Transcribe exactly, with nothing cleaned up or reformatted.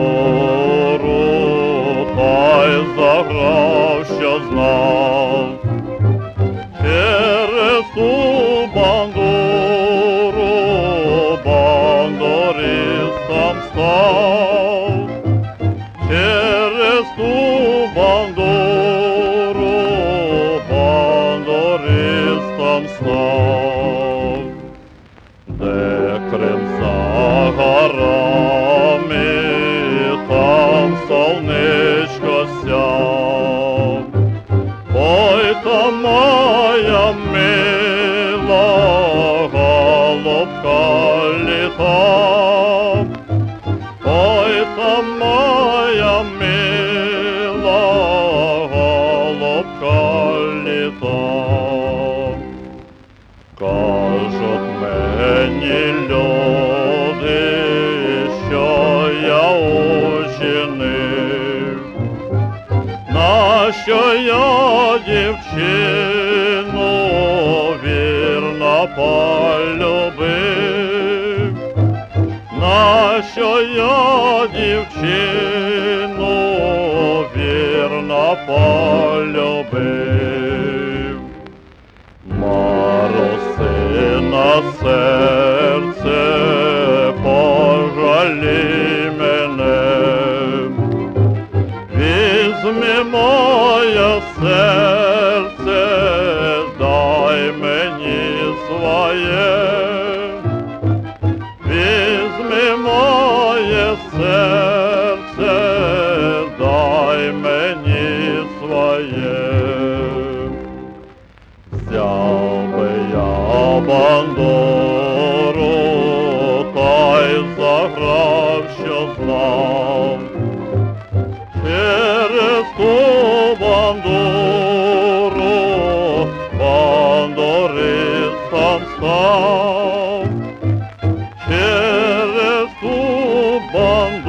та й заграв, що знав. Через ту бандуру бандуристом став. Через ту бандуру бандуристом став. Де Крим за горами, там сонечко сяв. Ой, та моя мила голубка літа. Ой, та моя мила голубка літа. Кажуть мені люди, що я учинив, нащо я дівчину вірно полюбив, нащо я дівчину вірно полюбив. Марусина, серце, пожалій мене, візьми моє серце, дай мені своє, візьми моє серце, дай мені своє. Взяв би я бандуру, та й заграв, що знав. Через ту бандуру бандуристом став. Через ту бандуру